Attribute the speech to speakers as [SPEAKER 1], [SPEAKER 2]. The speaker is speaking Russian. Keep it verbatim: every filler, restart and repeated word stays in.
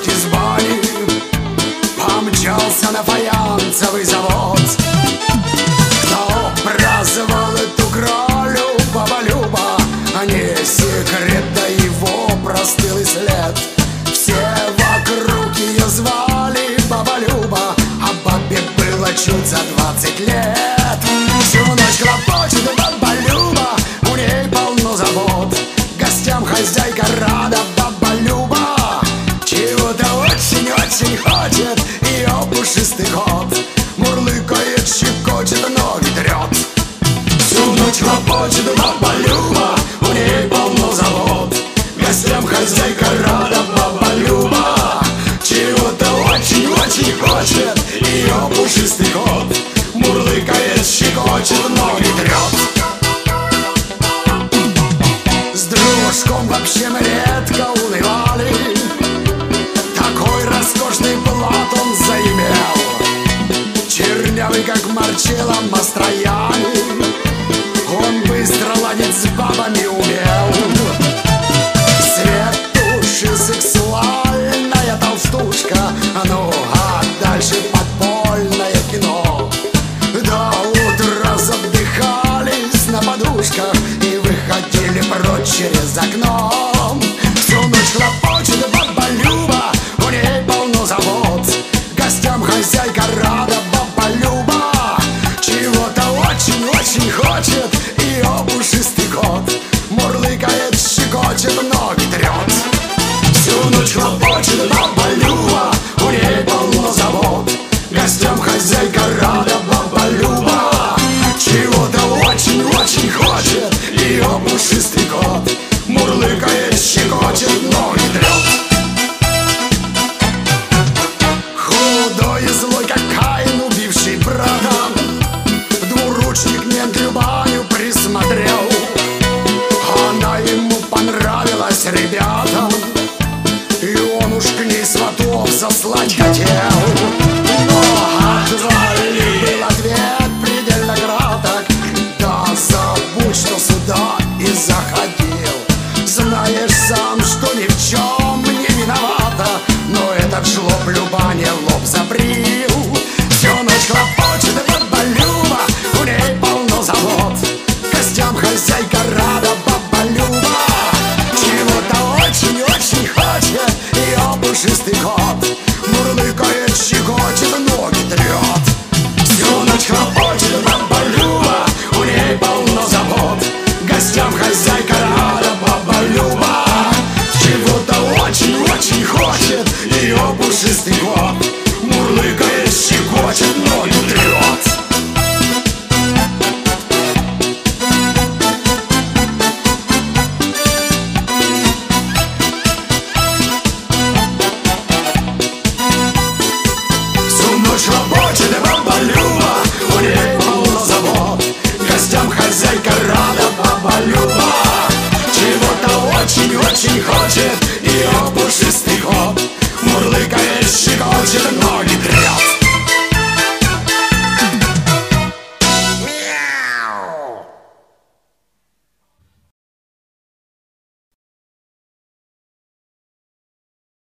[SPEAKER 1] из бани помчался на фаянсовый завод. Кто праздновал эту кролю, баба Люба, а не секрет, да его простыл и след. Все вокруг ее звали баба Люба, а бабе было чуть за двадцать лет. Всю ночь хлопочет баба Люба, у ней полно забот. Гостям хозяйка рада, баба Люба чего-то очень-очень хочет. Ее пушистый кот мурлыкает, щекочет, ноги трет. Всю ночь хлопочет баба Люба, у ней полно забот. Гостям хозяйка рада, баба Люба чего-то очень-очень хочет. Ее пушистый кот мурлыкает, щекочет, ноги трет. С дружком вообще мы редко унывали, такой роскошный плат он заимел. Чернявый, как Марчелло Мастрояни, он быстро ладить с бабами умел. Светуши сексуальная толстушка, ну а дальше подпольное кино. До утра задыхались на подушках и выходили прочь через окно. Всю ночь хлопочет баба Люба, у ней полно забот. Гостям хозяйка рада, баба Люба чего-то очень-очень хочет. Ее пушистый кот мурлыкает, щекочет, ноги трет. Всю ночь хлопочет баба Люба, у ней полно забот. Гостям хозяйка рада, баба Люба чего-то очень-очень хочет. Ее пушистый кот мурлыкает, щекочет, ноги трет. Худой и злой, как Каин, убивший брата, двуручник мент Любаню присмотрел. Она ему понравилась, ребятам, и он уж к ней сватов заслать хотел.